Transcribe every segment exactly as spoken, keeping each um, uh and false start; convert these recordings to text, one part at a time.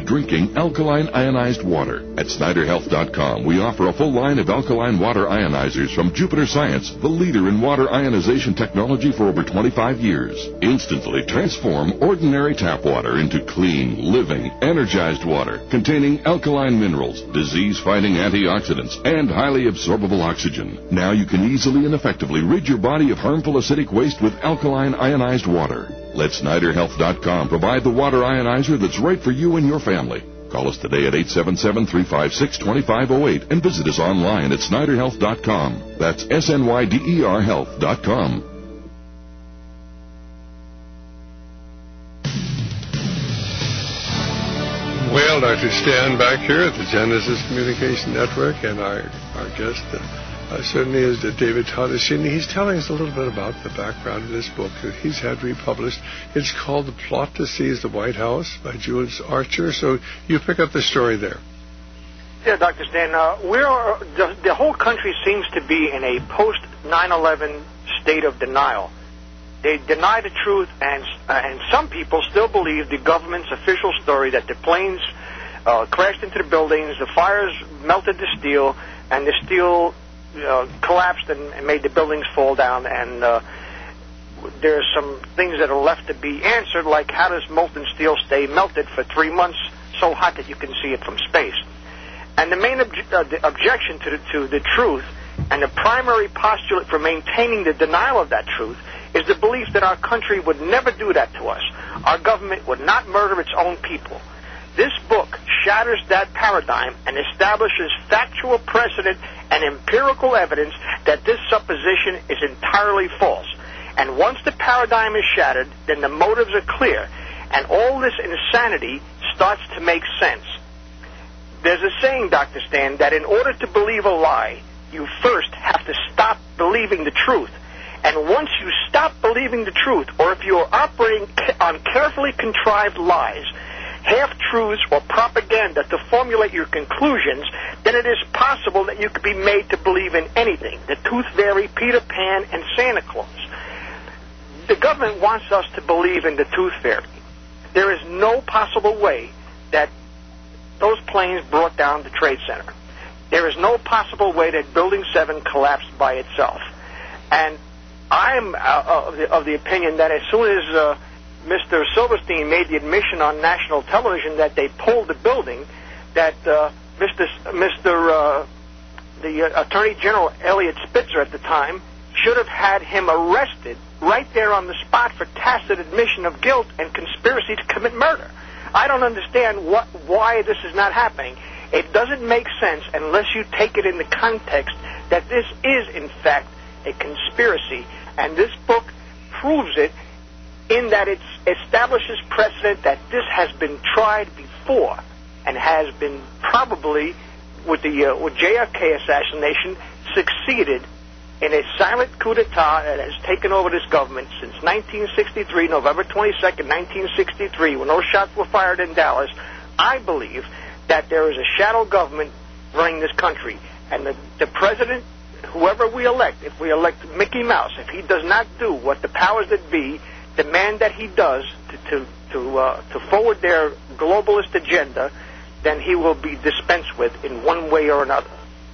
drinking alkaline ionized water. At Snyder Health dot com, we offer a full line of alkaline water ionizers from Jupiter Science, the leader in water ionization technology for over twenty-five years. Instantly transform ordinary tap water into clean, living, energized water containing alkaline minerals, disease-fighting antioxidants, and highly absorbable oxygen. Now you can easily and effectively rid your body of harmful acidic waste with alkaline ionized water. Let Snyder Health dot com provide the water ionizer that's right for you and your family. Call us today at eight seven seven, three five six, two five zero eight and visit us online at Snyder Health dot com. That's S N Y D E R Health dot com. Well, Doctor Stan back here at the Genesis Communication Network, and our, our guest uh, uh, certainly is uh, David Tontosini. He's telling us a little bit about the background of this book that he's had republished. It's called The Plot to Seize the White House by Jules Archer. So you pick up the story there. Yeah, Doctor Stan, uh, we're, the, the whole country seems to be in a post nine eleven state of denial. They deny the truth, and uh, and some people still believe the government's official story that the planes uh, crashed into the buildings, the fires melted the steel, and the steel uh, collapsed and, and made the buildings fall down. And uh, there's some things that are left to be answered, like how does molten steel stay melted for three months so hot that you can see it from space? And the main obje- uh, the objection to the, to the truth, and the primary postulate for maintaining the denial of that truth, is the belief that our country would never do that to us. Our government would not murder its own people. This book shatters that paradigm and establishes factual precedent and empirical evidence that this supposition is entirely false. And once the paradigm is shattered, then the motives are clear, and all this insanity starts to make sense. There's a saying, Doctor Stan, that in order to believe a lie, you first have to stop believing the truth. And once you stop believing the truth, or if you are operating on carefully contrived lies, half-truths, or propaganda to formulate your conclusions, then it is possible that you could be made to believe in anything. The Tooth Fairy, Peter Pan, and Santa Claus. The government wants us to believe in the Tooth Fairy. There is no possible way that those planes brought down the Trade Center. There is no possible way that Building seven collapsed by itself. And I'm uh, of, the, of the opinion that as soon as uh, Mister Silverstein made the admission on national television that they pulled the building, that uh, Mister Mister Uh, the uh, Attorney General Elliot Spitzer at the time should have had him arrested right there on the spot for tacit admission of guilt and conspiracy to commit murder. I don't understand what why this is not happening. It doesn't make sense unless you take it in the context that this is, in fact, a conspiracy, and this book proves it in that it establishes precedent that this has been tried before and has been probably, with the uh, with J F K assassination, succeeded in a silent coup d'etat that has taken over this government since nineteen sixty-three, November twenty-second, nineteen sixty-three, when those shots were fired in Dallas. I believe that there is a shadow government running this country, and the, the president, whoever we elect, if we elect Mickey Mouse, if he does not do what the powers that be demand that he does to to to, uh, to forward their globalist agenda, then he will be dispensed with in one way or another.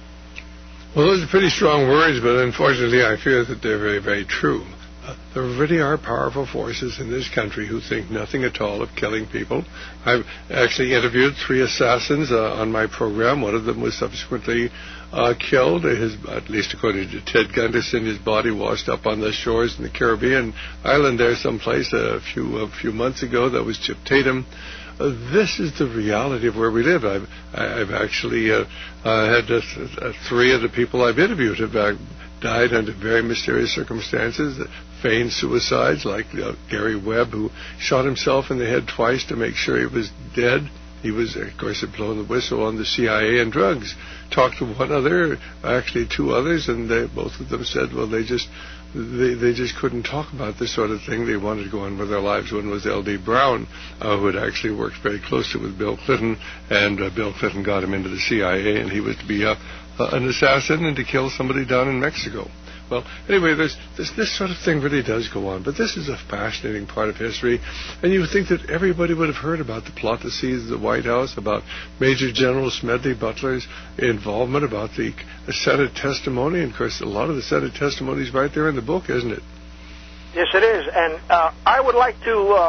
Well, those are pretty strong words, but unfortunately I fear that they're very, very true. Uh, there really are powerful forces in this country who think nothing at all of killing people. I've actually interviewed three assassins uh, on my program. One of them was subsequently uh, killed, his, at least according to Ted Gunderson, his body washed up on the shores in the Caribbean island there someplace a few, a few months ago. That was Chip Tatum. Uh, this is the reality of where we live. I've, I've actually uh, uh, had uh, uh, three of the people I've interviewed have uh, died under very mysterious circumstances, feigned suicides, like uh, Gary Webb, who shot himself in the head twice to make sure he was dead. He was, of course, had blown the whistle on the C I A and drugs. Talked to one other, actually two others, and they, both of them said, well, they just they, they just couldn't talk about this sort of thing. They wanted to go on with their lives. One was L D Brown, uh, who had actually worked very closely with Bill Clinton, and uh, Bill Clinton got him into the C I A, and he was to be uh, uh, an assassin and to kill somebody down in Mexico. Well, anyway, there's, this this sort of thing really does go on, but this is a fascinating part of history, and you would think that everybody would have heard about the plot to seize the White House, about Major General Smedley Butler's involvement, about the Senate testimony, and of course a lot of the Senate testimony is right there in the book, isn't it? Yes, it is, and uh, I would like to, uh,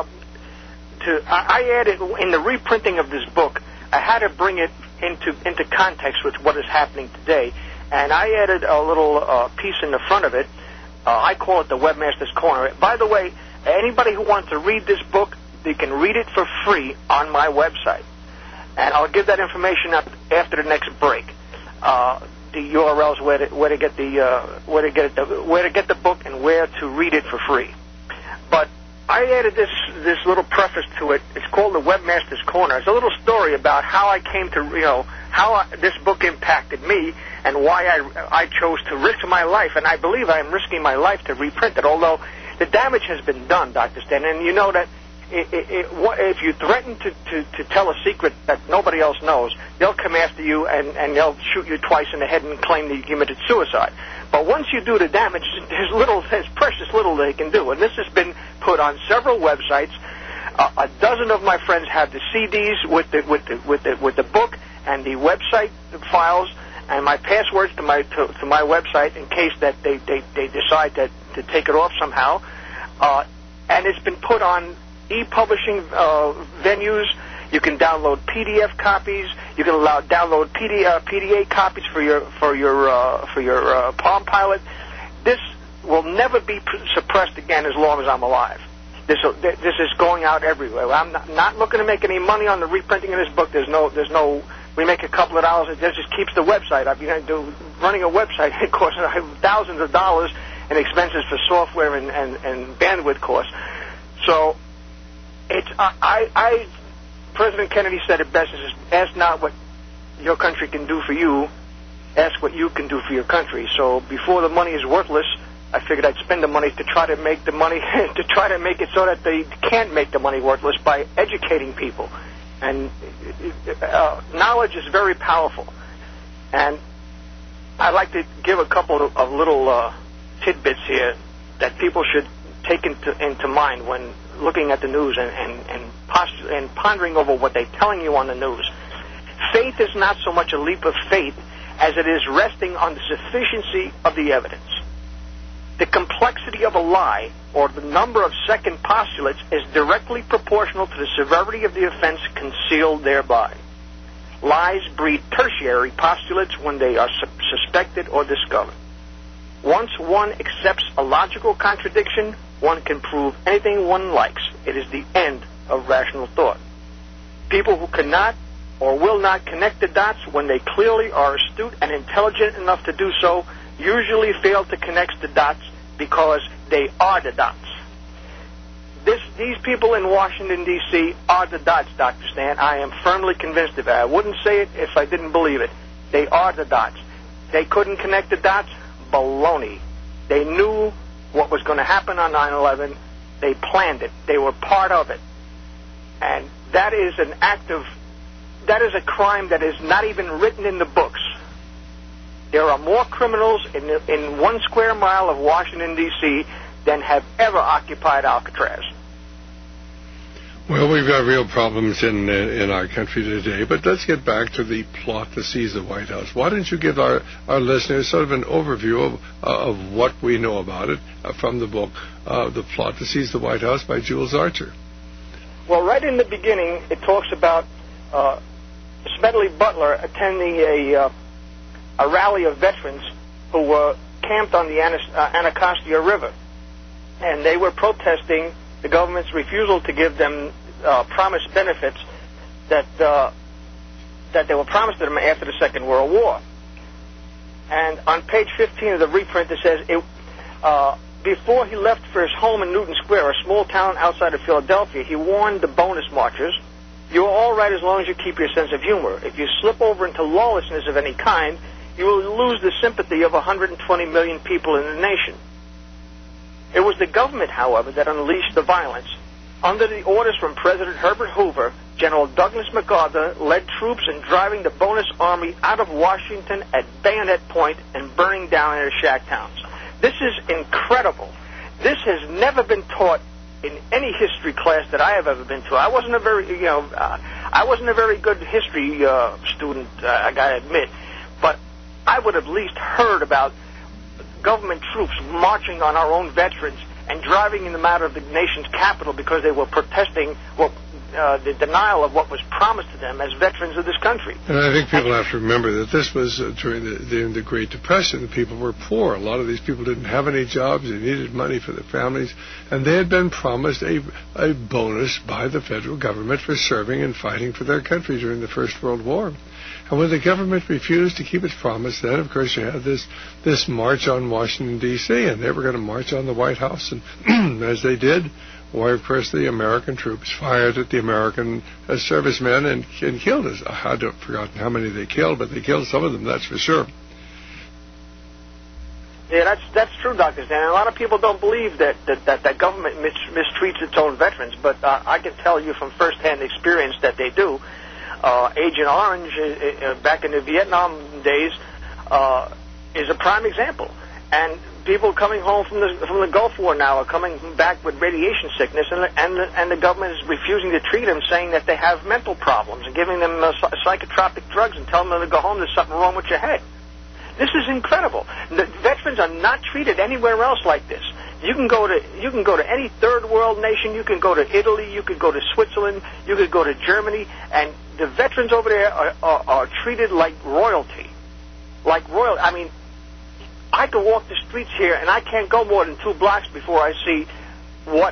to I, I added, in the reprinting of this book, I had to bring it into into context with what is happening today, and I added a little uh, piece in the front of it. Uh, I call it the Webmaster's Corner. By the way, anybody who wants to read this book, they can read it for free on my website, and I'll give that information up after the next break. Uh, the U R Ls where to, where to get the uh, where to get the where to get the book and where to read it for free. But I added this this little preface to it. It's called the Webmaster's Corner. It's a little story about how I came to, you know, how I, this book impacted me and why I I chose to risk my life. And I believe I am risking my life to reprint it. Although the damage has been done, Doctor Stan, and you know that it, it, it, if you threaten to, to, to tell a secret that nobody else knows, they'll come after you and, and they'll shoot you twice in the head and claim that you committed suicide. But once you do the damage, there's little, there's precious little they can do. And this has been put on several websites. Uh, a dozen of my friends have the C Ds with the with the with the with the book and the website files and my passwords to my to, to my website in case that they they, they decide to to take it off somehow. Uh, and it's been put on e-publishing uh, venues. You can download P D F copies. You can allow download P D, uh, P D A copies for your for your uh, for your uh, Palm Pilot. This will never be suppressed again as long as I'm alive. This this is going out everywhere. I'm not, not looking to make any money on the reprinting of this book. There's no there's no. We make a couple of dollars. It just keeps the website up. You know, do, running a website it costs thousands of dollars in expenses for software and, and, and bandwidth costs. So it's I, I President Kennedy said it best: is ask not what your country can do for you, ask what you can do for your country. So before the money is worthless, I figured I'd spend the money to try to make the money to try to make it so that they can't make the money worthless by educating people. And uh, knowledge is very powerful. And I'd like to give a couple of, of little uh, tidbits here that people should take into, into mind when looking at the news and, and, and, post- and pondering over what they're telling you on the news. Faith is not so much a leap of faith as it is resting on the sufficiency of the evidence. The complexity of a lie or the number of second postulates is directly proportional to the severity of the offense concealed thereby. Lies breed tertiary postulates when they are su- suspected or discovered. Once one accepts a logical contradiction, one can prove anything one likes. It is the end of rational thought. People who cannot or will not connect the dots when they clearly are astute and intelligent enough to do so usually fail to connect the dots because they are the dots. This, these people in Washington, D C are the dots, Doctor Stan. I am firmly convinced of that. I wouldn't say it if I didn't believe it. They are the dots. They couldn't connect the dots? Baloney. They knew what was going to happen on nine eleven. They planned it. They were part of it. And that is an act of, that is a crime that is not even written in the books. There are more criminals in, in one square mile of Washington, D C than have ever occupied Alcatraz. Well, we've got real problems in uh, in our country today, but let's get back to the plot to seize the White House. Why don't you give our, our listeners sort of an overview of, uh, of what we know about it uh, from the book, uh, The Plot to Seize the White House by Jules Archer? Well, right in the beginning, it talks about uh, Smedley Butler attending a, uh, a rally of veterans who were camped on the Anas- uh, Anacostia River. And they were protesting the government's refusal to give them uh, promised benefits that uh, that they were promised to them after the Second World War. And on page fifteen of the reprint, it says, it, uh, before he left for his home in Newton Square, a small town outside of Philadelphia, he warned the bonus marchers, "You're all right as long as you keep your sense of humor. If you slip over into lawlessness of any kind, you will lose the sympathy of one hundred twenty million people in the nation." It was the government, however, that unleashed the violence. Under the orders from President Herbert Hoover, General Douglas MacArthur led troops in driving the bonus army out of Washington at bayonet point and burning down their shack towns. This is incredible. This has never been taught in any history class that I have ever been to. I wasn't a very, you know, uh, I wasn't a very good history uh, student, uh, I gotta admit, but I would have at least heard about government troops marching on our own veterans and driving them out of the nation's capital because they were protesting what, uh, the denial of what was promised to them as veterans of this country. And I think people have to remember that this was uh, during the, the, the Great Depression. The people were poor. A lot of these people didn't have any jobs. They needed money for their families. And they had been promised a, a bonus by the federal government for serving and fighting for their country during the First World War. And when the government refused to keep its promise, then, of course, you had this this march on Washington, D C, and they were going to march on the White House. And as they did, why, of course, the American troops fired at the American uh, servicemen and, and killed us. I have forgotten how many they killed, but they killed some of them, that's for sure. Yeah, that's that's true, Doctor Stan. A lot of people don't believe that that, that, that government mis- mistreats its own veterans, but uh, I can tell you from firsthand experience that they do. Uh, Agent Orange, uh, uh, back in the Vietnam days, uh, is a prime example. And people coming home from the from the Gulf War now are coming back with radiation sickness, and and the, and the government is refusing to treat them, saying that they have mental problems and giving them uh, psychotropic drugs and telling them to go home. There's something wrong with your head. This is incredible. The veterans are not treated anywhere else like this. You can go to you can go to any third world nation. You can go to Italy. You could go to Switzerland. You could go to Germany, and the veterans over there are, are, are treated like royalty, like royal. I mean, I can walk the streets here, and I can't go more than two blocks before I see what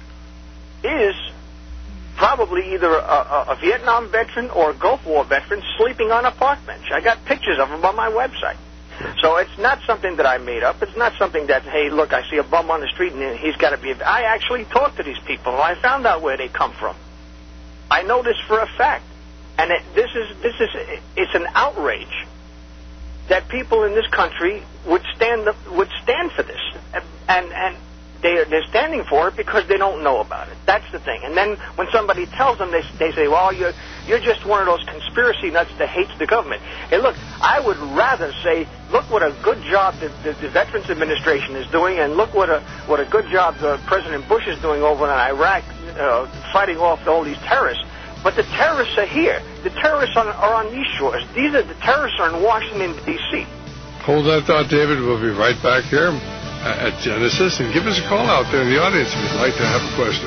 is probably either a, a, a Vietnam veteran or a Gulf War veteran sleeping on a park bench. I got pictures of them on my website. So it's not something that I made up. It's not something that, hey, look, I see a bum on the street and he's got to be... A... I actually talked to these people, and I found out where they come from. I know this for a fact. And it, this is, this is, it's an outrage that people in this country would stand, would stand for this. And, and they, they're standing for it because they don't know about it. That's the thing. And then when somebody tells them, they, they say, well, you're, you're just one of those conspiracy nuts that hates the government. Hey, look, I would rather say, look what a good job the, the, the Veterans Administration is doing, and look what a, what a good job the President Bush is doing over in Iraq, uh, fighting off all these terrorists. But the terrorists are here. The terrorists are, are on these shores. These are the terrorists are in Washington, D C Hold that thought, David. We'll be right back here at Genesis, and give us a call out there in the audience if you'd like to have a question.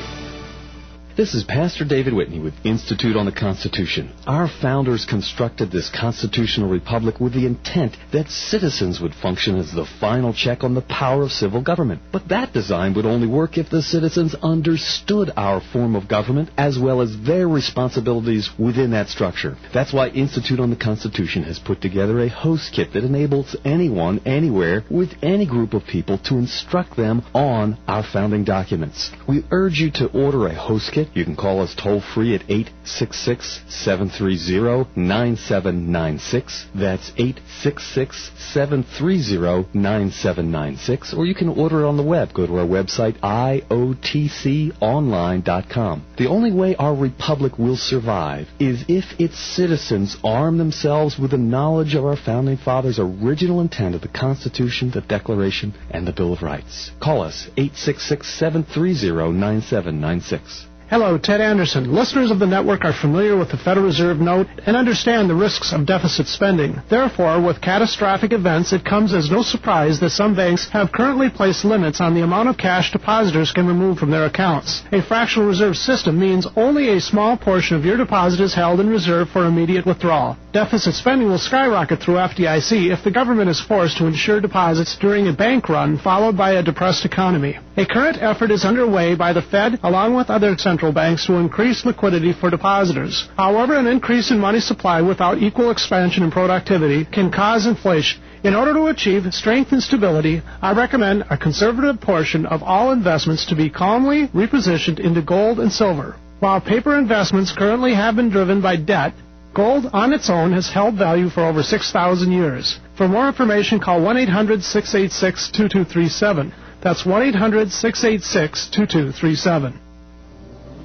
This is Pastor David Whitney with Institute on the Constitution. Our founders constructed this constitutional republic with the intent that citizens would function as the final check on the power of civil government. But that design would only work if the citizens understood our form of government as well as their responsibilities within that structure. That's why Institute on the Constitution has put together a host kit that enables anyone, anywhere, with any group of people to instruct them on our founding documents. We urge you to order a host kit. You can call us toll-free at eight six six, seven three zero, nine seven nine six. That's eight six six, seven three zero, nine seven nine six. Or you can order it on the web. Go to our website, I O T C online dot com. The only way our republic will survive is if its citizens arm themselves with the knowledge of our Founding Fathers' original intent of the Constitution, the Declaration, and the Bill of Rights. Call us, eight six six, seven three zero, nine seven nine six. Hello, Ted Anderson. Listeners of the network are familiar with the Federal Reserve note and understand the risks of deficit spending. Therefore, with catastrophic events, it comes as no surprise that some banks have currently placed limits on the amount of cash depositors can remove from their accounts. A fractional reserve system means only a small portion of your deposit is held in reserve for immediate withdrawal. Deficit spending will skyrocket through F D I C if the government is forced to insure deposits during a bank run followed by a depressed economy. A current effort is underway by the Fed along with other central banks to increase liquidity for depositors. However, an increase in money supply without equal expansion in productivity can cause inflation. In order to achieve strength and stability, I recommend a conservative portion of all investments to be calmly repositioned into gold and silver. While paper investments currently have been driven by debt, gold on its own has held value for over six thousand years. For more information, call one eight hundred, six eight six, two two three seven. That's one eight hundred, six eight six, two two three seven.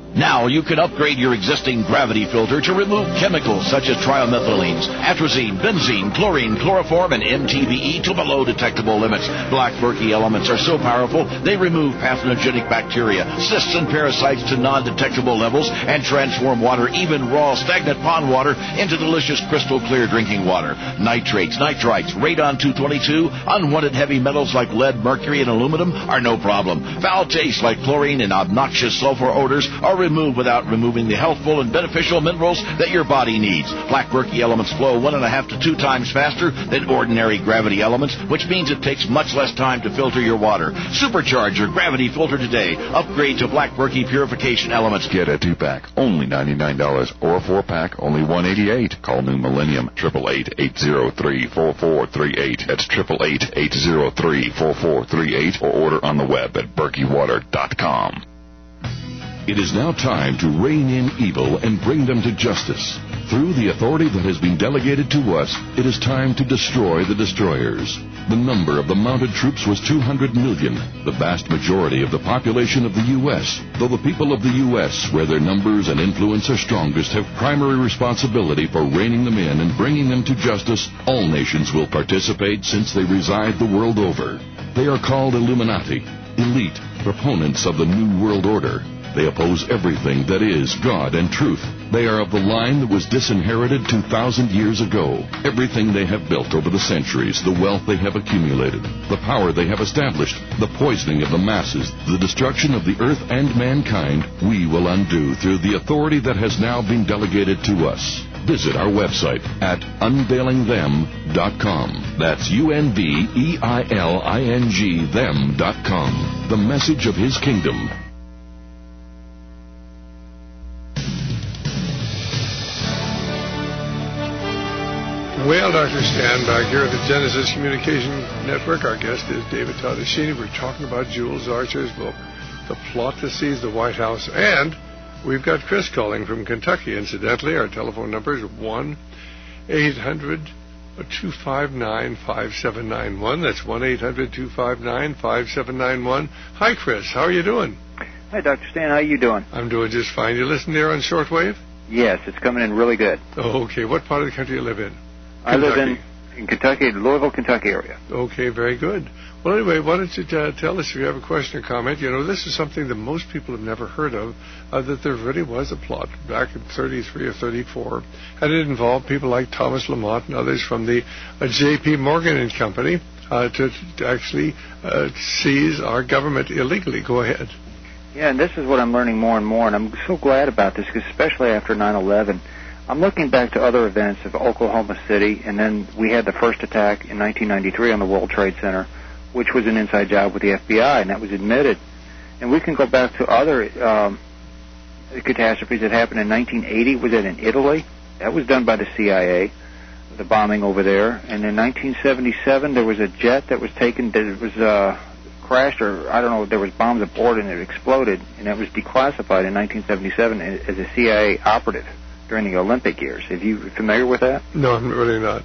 Now you can upgrade your existing gravity filter to remove chemicals such as trimethylenes, atrazine, benzene, chlorine, chloroform, and M T B E to below detectable limits. Black Berkey elements are so powerful, they remove pathogenic bacteria, cysts, and parasites to non-detectable levels and transform water, even raw, stagnant pond water, into delicious crystal clear drinking water. Nitrates, nitrites, radon two twenty-two, unwanted heavy metals like lead, mercury, and aluminum are no problem. Foul tastes like chlorine and obnoxious sulfur odors are removed without removing the healthful and beneficial minerals that your body needs. Black Berkey elements flow one and a half to two times faster than ordinary gravity elements, which means it takes much less time to filter your water. Supercharge your gravity filter today. Upgrade to Black Berkey purification elements. Get a two-pack, only ninety-nine dollars, or a four-pack, only one hundred eighty-eight dollars. Call New Millennium, eight eight eight, eight zero three, four four three eight. That's eight eight eight, eight zero three, four four three eight, or order on the web at berkey water dot com. It is now time to rein in evil and bring them to justice. Through the authority that has been delegated to us, it is time to destroy the destroyers. The number of the mounted troops was two hundred million, the vast majority of the population of the U S Though the people of the U S, where their numbers and influence are strongest, have primary responsibility for reining them in and bringing them to justice, all nations will participate since they reside the world over. They are called Illuminati, elite, proponents of the New World Order. They oppose everything that is God and truth. They are of the line that was disinherited two thousand years ago. Everything they have built over the centuries, the wealth they have accumulated, the power they have established, the poisoning of the masses, the destruction of the earth and mankind, we will undo through the authority that has now been delegated to us. Visit our website at unveiling them dot com. That's U N V E I L I N G them dot com. The message of His kingdom. Well, Doctor Stan, back here at the Genesis Communication Network, our guest is David Toddashini. We're talking about Jules Archer's book, The Plot to Seize the White House. And we've got Chris calling from Kentucky. Incidentally, our telephone number is one eight hundred two five nine five seven nine one. That's one eight hundred two five nine five seven nine one. Hi, Chris. How are you doing? Hi, Doctor Stan. How are you doing? I'm doing just fine. You listen there on shortwave? Yes, it's coming in really good. Oh, okay. What part of the country do you live in? I live in, in Kentucky, the Louisville, Kentucky area. Okay, very good. Well, anyway, why don't you uh, tell us if you have a question or comment. You know, this is something that most people have never heard of, uh, that there really was a plot back in thirty-three or thirty-four, and it involved people like Thomas Lamont and others from the uh, J P Morgan and Company uh, to, to actually uh, seize our government illegally. Go ahead. Yeah, and this is what I'm learning more and more, and I'm so glad about this, because especially after nine eleven, I'm looking back to other events of Oklahoma City, and then we had the first attack in nineteen ninety-three on the World Trade Center, which was an inside job with the F B I, and that was admitted. And we can go back to other um, catastrophes that happened in nineteen eighty. Was that in Italy? That was done by the C I A, the bombing over there. And in nineteen seventy-seven, there was a jet that was taken, that was uh, crashed, or I don't know, there was bombs aboard and it exploded, and it was declassified in nineteen seventy-seven as a C I A operative during the Olympic years. Are you familiar with that? No, I'm really not.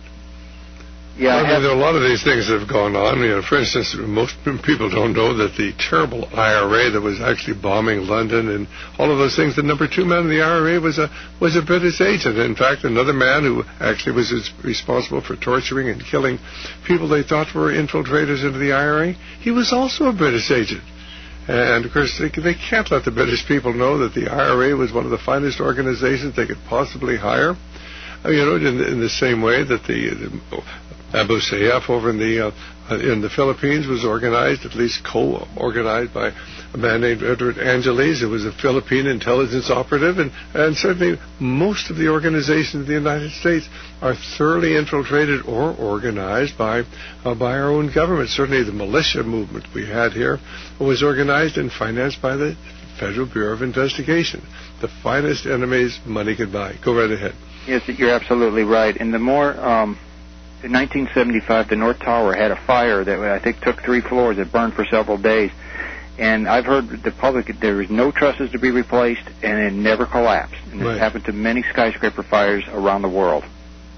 Yeah, well, I mean, there are a lot of these things that have gone on. You know, for instance, most people don't know that the terrible I R A that was actually bombing London and all of those things, the number two man in the I R A was a was a British agent. In fact, another man who actually was responsible for torturing and killing people they thought were infiltrators into the I R A, he was also a British agent. And, of course, they, they can't let the British people know that the I R A was one of the finest organizations they could possibly hire. I mean, you know, in, in the same way that the, the Abu Sayyaf over in the uh, in the Philippines was organized, at least co-organized by a man named Edward Angeles, who was a Philippine intelligence operative, and, and certainly most of the organizations in the United States are thoroughly infiltrated or organized by uh, by our own government. Certainly the militia movement we had here was organized and financed by the Federal Bureau of Investigation. The finest enemies money could buy. Go right ahead. Yes, you're absolutely right. And the more... Um In nineteen seventy-five, the North Tower had a fire that I think took three floors. It burned for several days. And I've heard the public, there was no trusses to be replaced, and it never collapsed. And this right. happened to many skyscraper fires around the world.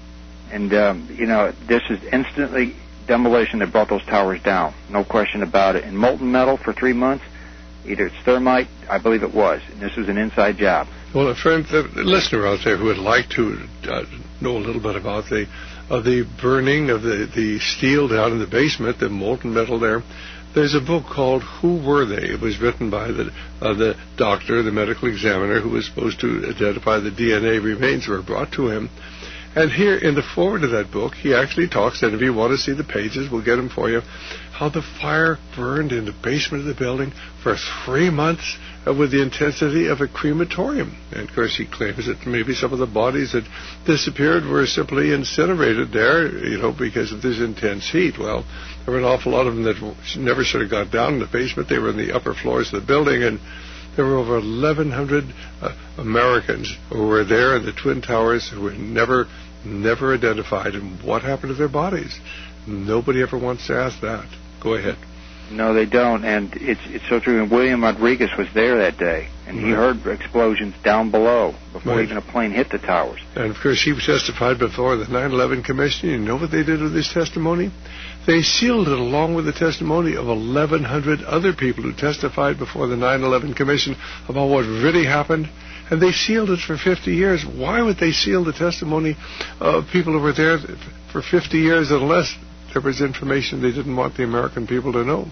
And, um, you know, this is instantly demolition that brought those towers down. No question about it. And molten metal for three months, Either it's thermite, I believe it was, and this was an inside job. Well, a friend, a listener out there who would like to uh, know a little bit about the of the burning of the, the steel down in the basement, the molten metal there, there's a book called Who Were They? It was written by the uh, the doctor, the medical examiner, who was supposed to identify the D N A remains that were brought to him. And here in the foreword of that book, he actually talks, and if you want to see the pages, we'll get them for you, how the fire burned in the basement of the building for three months uh, with the intensity of a crematorium. And, of course, he claims that maybe some of the bodies that disappeared were simply incinerated there, you know, because of this intense heat. Well, there were an awful lot of them that never should have got down in the basement. They were in the upper floors of the building, and there were over eleven hundred uh, Americans who were there in the Twin Towers who were never, never identified. And what happened to their bodies? Nobody ever wants to ask that. Go ahead. No, they don't, and it's it's so true. And William Rodriguez was there that day, and he heard explosions down below before right. even a plane hit the towers. And, of course, he testified before the nine eleven Commission. You know what they did with his testimony? They sealed it along with the testimony of eleven hundred other people who testified before the nine eleven Commission about what really happened. And they sealed it for fifty years. Why would they seal the testimony of people who were there for fifty years unless there was information they didn't want the American people to know?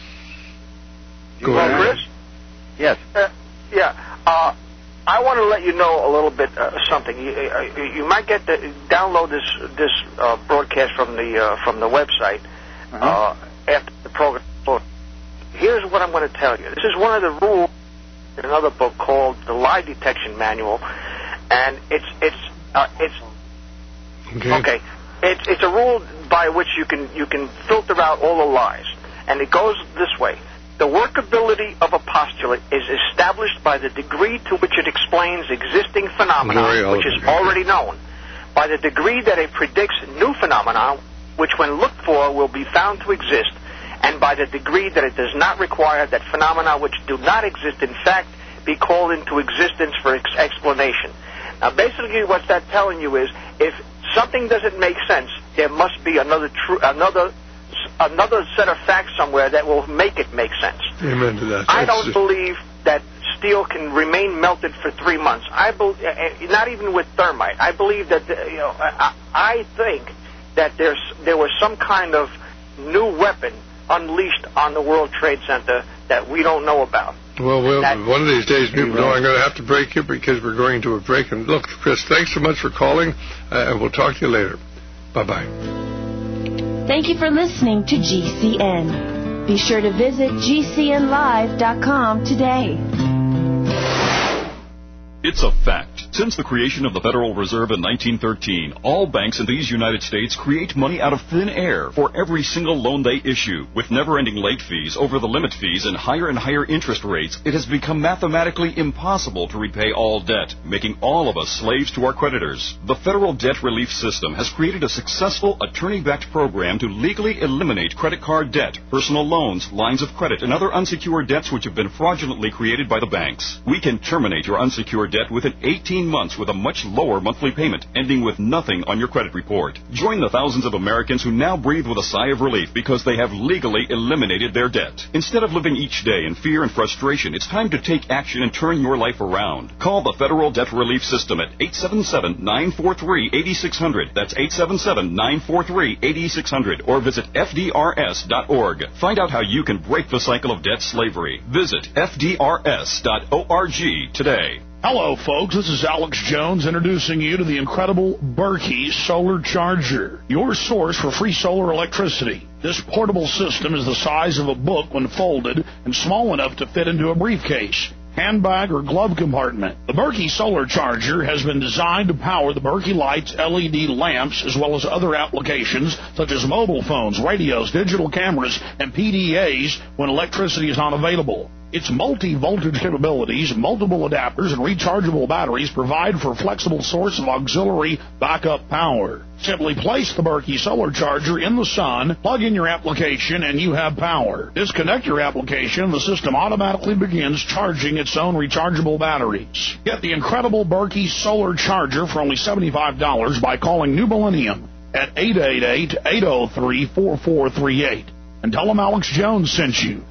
Go well, ahead. Chris? Yes. Uh, yeah. Uh, I want to let you know a little bit uh, something. You, uh, you might get to download this this uh, broadcast from the uh, from the website uh-huh. uh, after the program. Here's what I'm going to tell you. This is one of the rules in another book called The Lie Detection Manual, and it's it's uh, it's okay. okay. It's it's a rule by which you can you can filter out all the lies, and it goes this way. The workability of a postulate is established by the degree to which it explains existing phenomena, which is already known, by the degree that it predicts new phenomena, which when looked for will be found to exist, and by the degree that it does not require that phenomena which do not exist in fact be called into existence for ex- explanation. Now, basically what that's telling you is if something doesn't make sense, there must be another tr- another another set of facts somewhere that will make it make sense. Amen to that. I don't believe that steel can remain melted for three months. I be- not even with thermite. I believe that you know. I, I think that there's there was some kind of new weapon unleashed on the World Trade Center that we don't know about. Well, well, one of these days, people know I'm going to have to break you because we're going to a break. And look, Chris, thanks so much for calling, uh, and we'll talk to you later. Bye-bye. Thank you for listening to G C N. Be sure to visit G C N live dot com today. It's a fact. Since the creation of the Federal Reserve in nineteen thirteen, all banks in these United States create money out of thin air for every single loan they issue. With never-ending late fees, over-the-limit fees, and higher and higher interest rates, it has become mathematically impossible to repay all debt, making all of us slaves to our creditors. The Federal Debt Relief System has created a successful attorney-backed program to legally eliminate credit card debt, personal loans, lines of credit, and other unsecured debts which have been fraudulently created by the banks. We can terminate your unsecured debt within eighteen months with a much lower monthly payment, ending with nothing on your credit report. Join the thousands of Americans who now breathe with a sigh of relief because they have legally eliminated their debt. Instead of living each day in fear and frustration, it's time to take action and turn your life around. Call the Federal Debt Relief System at eight seven seven, nine four three, eight six zero zero. That's eight seven seven, nine four three, eight six zero zero. Or visit F D R S dot org. Find out how you can break the cycle of debt slavery. Visit F D R S dot org today. Hello, folks. This is Alex Jones introducing you to the incredible Berkey Solar Charger, your source for free solar electricity. This portable system is the size of a book when folded and small enough to fit into a briefcase, handbag, or glove compartment. The Berkey Solar Charger has been designed to power the Berkey Lights L E D lamps as well as other applications such as mobile phones, radios, digital cameras, and P D As when electricity is not available. Its multi-voltage capabilities, multiple adapters, and rechargeable batteries provide for a flexible source of auxiliary backup power. Simply place the Berkey Solar Charger in the sun, plug in your application, and you have power. Disconnect your application, and the system automatically begins charging its own rechargeable batteries. Get the incredible Berkey Solar Charger for only seventy-five dollars by calling New Millennium at eight eight eight, eight zero three, four four three eight. And tell them Alex Jones sent you.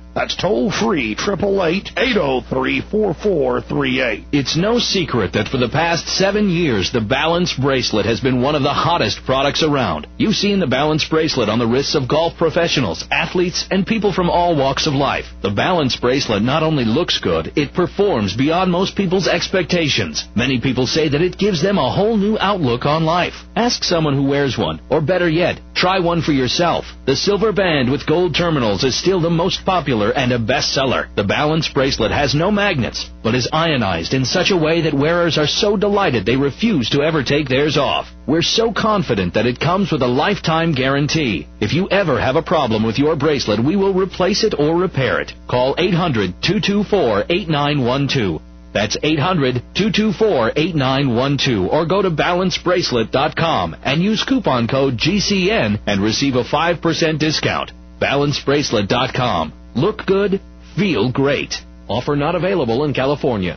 That's toll-free, eight eight eight, eight oh three, four four three eight. It's no secret that for the past seven years, the Balance Bracelet has been one of the hottest products around. You've seen the Balance Bracelet on the wrists of golf professionals, athletes, and people from all walks of life. The Balance Bracelet not only looks good, it performs beyond most people's expectations. Many people say that it gives them a whole new outlook on life. Ask someone who wears one, or better yet, try one for yourself. The silver band with gold terminals is still the most popular and a bestseller. The Balance Bracelet has no magnets, but is ionized in such a way that wearers are so delighted they refuse to ever take theirs off. We're so confident that it comes with a lifetime guarantee. If you ever have a problem with your bracelet, we will replace it or repair it. Call eight hundred, two two four, eight nine one two. That's eight hundred, two two four, eight nine one two, or go to balance bracelet dot com and use coupon code G C N and receive a five percent discount. balance bracelet dot com. Look good, feel great. Offer not available in California.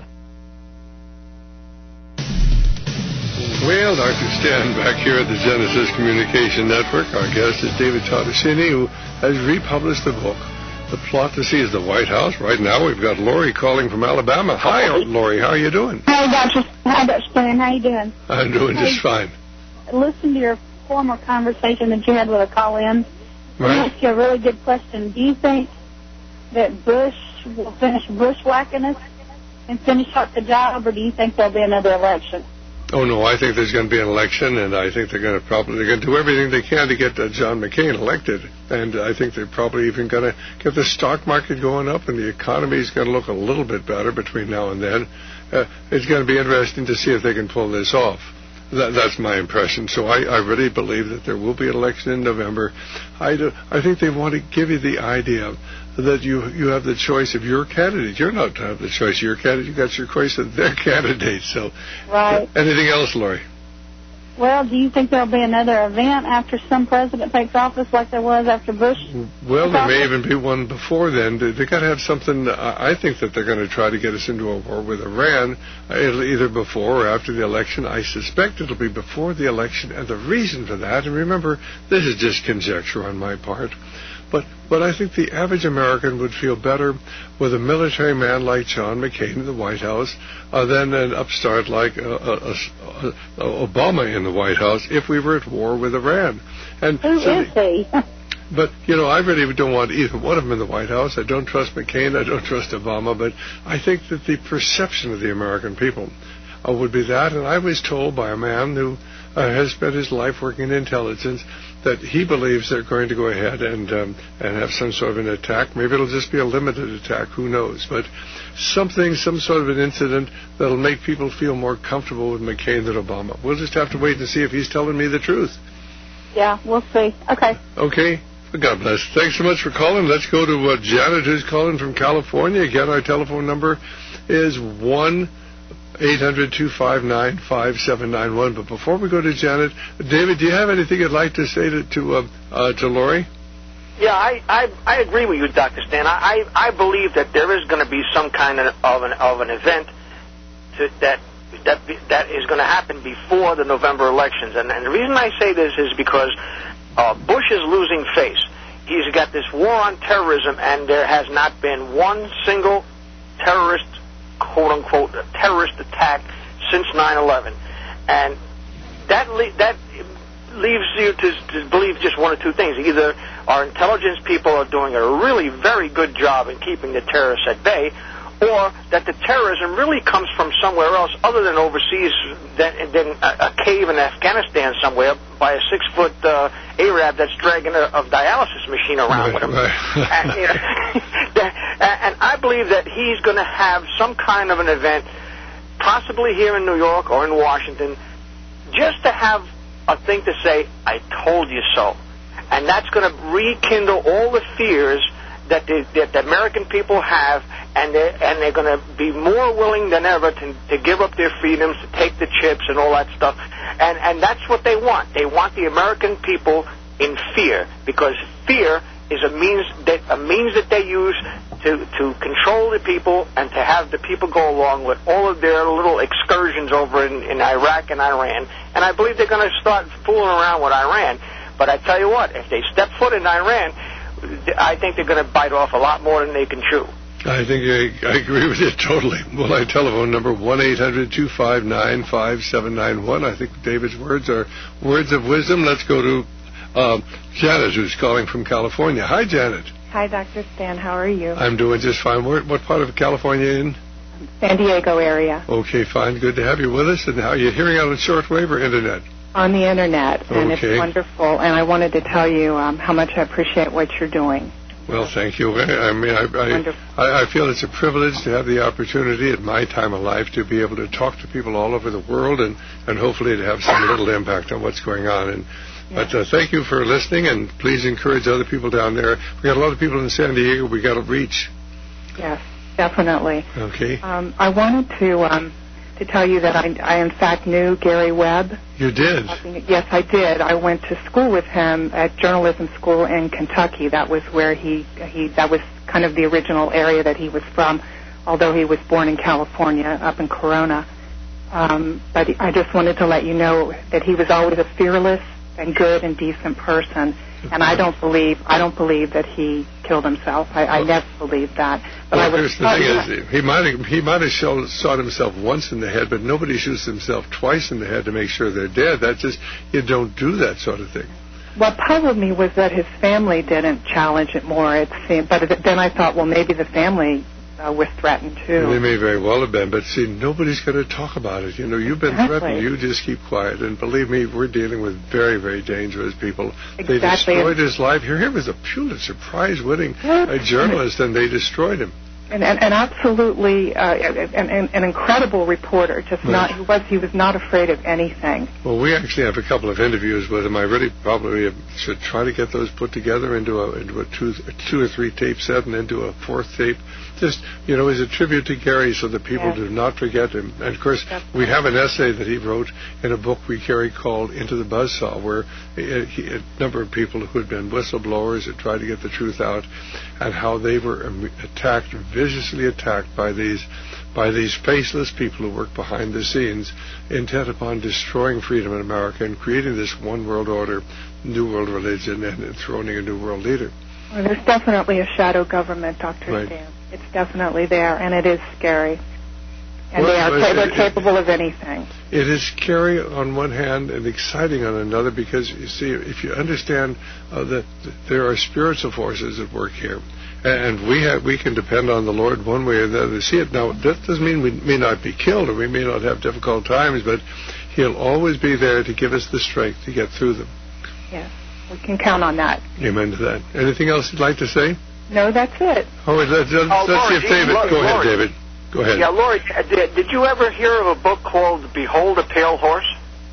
Well, Doctor Stan back here at the Genesis Communication Network. Our guest is David Tomasini, who has republished the book, The Plot to Seize the White House. Right now we've got Lori calling from Alabama. Hi, Lori. How are you doing? Hi, Doctor Hi, Doctor Stan. How you doing? I'm doing just fine. Listen to your former conversation that you had with a call-in. Right. I ask you a really good question. Do you think that Bush will finish bushwhacking us and finish up the job, or do you think there'll be another election? Oh, no, I think there's going to be an election, and I think they're going to probably they're going to do everything they can to get uh, John McCain elected. And I think they're probably even going to get the stock market going up, and the economy is going to look a little bit better between now and then. Uh, it's going to be interesting to see if they can pull this off. That, that's my impression. So I, I really believe that there will be an election in November. I, do, I think they want to give you the idea that you you have the choice of your candidate. You're not to have the choice of your candidate. You got your choice of their candidate. So, right. Uh, anything else, Lori? Well, do you think there'll be another event after some president takes office like there was after Bush? Well, there may even be one before then. They, they got to have something. I think that they're going to try to get us into a war with Iran, it'll either before or after the election. I suspect it'll be before the election, and the reason for that, and remember, this is just conjecture on my part, But but I think the average American would feel better with a military man like John McCain in the White House uh, than an upstart like uh, uh, uh, uh, Obama in the White House if we were at war with Iran. And Who so is he? But, you know, I really don't want either one of them in the White House. I don't trust McCain. I don't trust Obama. But I think that the perception of the American people uh, would be that. And I was told by a man who uh, has spent his life working in intelligence that he believes they're going to go ahead and um, and have some sort of an attack. Maybe it'll just be a limited attack. Who knows? But something, some sort of an incident that'll make people feel more comfortable with McCain than Obama. We'll just have to wait and see if he's telling me the truth. Yeah, we'll see. Okay. Okay. God bless. Thanks so much for calling. Let's go to uh, Janet, who's calling from California. Again, our telephone number is one eight hundred, two five nine, five seven nine one. But before we go to Janet, David, do you have anything you'd like to say to to, uh, uh, to Lori? Yeah, I, I I agree with you, Doctor Stan. I I believe that there is going to be some kind of, of an of an event to, that that that is going to happen before the November elections. And, and the reason I say this is because uh, Bush is losing face. He's got this war on terrorism, and there has not been one single terrorist, quote-unquote, terrorist attack since nine eleven. And that le- that leaves you to, to believe just one or two things. Either our intelligence people are doing a really very good job in keeping the terrorists at bay, or that the terrorism really comes from somewhere else other than overseas, than, than a, a cave in Afghanistan somewhere by a six-foot uh, Arab that's dragging a, a dialysis machine around right, with him. Right. and, you know, and I believe that he's going to have some kind of an event, possibly here in New York or in Washington, just to have a thing to say, I told you so. And that's going to rekindle all the fears that the, that the American people have, and they're, and they're going to be more willing than ever to, to give up their freedoms, to take the chips and all that stuff. And, and that's what they want. They want the American people in fear, because fear is a means that a means that they use to, to control the people and to have the people go along with all of their little excursions over in, in Iraq and Iran. And I believe they're going to start fooling around with Iran. But I tell you what, if they step foot in Iran, I think they're going to bite off a lot more than they can chew. I think I, I agree with you totally. Well, my telephone number, one eight hundred two five nine five seven nine one. I think David's words are words of wisdom. Let's go to uh, Janet, who's calling from California. Hi, Janet. Hi, Doctor Stan. How are you? I'm doing just fine. Where, what part of California are you in? San Diego area. Okay, fine. Good to have you with us. And how are you hearing out on shortwave or internet? On the internet, and okay. It's wonderful. And I wanted to tell you um, how much I appreciate what you're doing. Well, thank you. I mean, I, I, I feel it's a privilege to have the opportunity at my time of life to be able to talk to people all over the world and, and hopefully to have some little impact on what's going on. And yeah. But uh, thank you for listening, and please encourage other people down there. We got a lot of people in San Diego we got to reach. Yes, definitely. Okay. Um, I wanted to um, to tell you that I, I in fact knew Gary Webb. You did? Yes, I did. I went to school with him at journalism school in Kentucky. That was where he he that was kind of the original area that he was from, although he was born in California, up in Corona. Um, but I just wanted to let you know that he was always a fearless and good and decent person. And I don't believe I don't believe that he killed himself. I, I never believed that. But well, I was, the thing is, he might have, he might have shot, shot himself once in the head, but nobody shoots himself twice in the head to make sure they're dead. That's just, you don't do that sort of thing. What puzzled me was that his family didn't challenge it more. It seemed, but then I thought, well, maybe the family uh, was threatened too. They may very well have been, but see, nobody's going to talk about it. You know, you've been exactly. threatened. You just keep quiet. And believe me, we're dealing with very, very dangerous people. Exactly. They destroyed his life. Here, he was a Pulitzer Prize-winning a journalist, and they destroyed him. And, and, and absolutely, uh, an, an, an incredible reporter. Just right. not he was he was not afraid of anything. Well, we actually have a couple of interviews with him. I really probably should try to get those put together into a into a two a two or three tape set and into a fourth tape. Just, you know, as a tribute to Gary, so that people yes. do not forget him. And of course, Definitely. we have an essay that he wrote in a book we carry called Into the Buzzsaw, where he, he, a number of people who had been whistleblowers had tried to get the truth out, and how they were attacked, viciously attacked by these by these faceless people who work behind the scenes, intent upon destroying freedom in America and creating this one world order, new world religion, and enthroning a new world leader. Well, there's definitely a shadow government, Doctor Right. Stan. It's definitely there, and it is scary. And well, they are it, they're it, capable of anything. It is scary on one hand and exciting on another, because, you see, if you understand uh, that there are spiritual forces at work here, and we have, we can depend on the Lord one way or the other to see it. Now, that doesn't mean we may not be killed or we may not have difficult times, but He'll always be there to give us the strength to get through them. Yes, we can count on that. Amen to that. Anything else you'd like to say? No, that's it. Oh, let's, let's, oh, let's Lori, see if David... Lori, go ahead, Lori. David. Go ahead. Yeah, Lori, did, did you ever hear of a book called Behold a Pale Horse?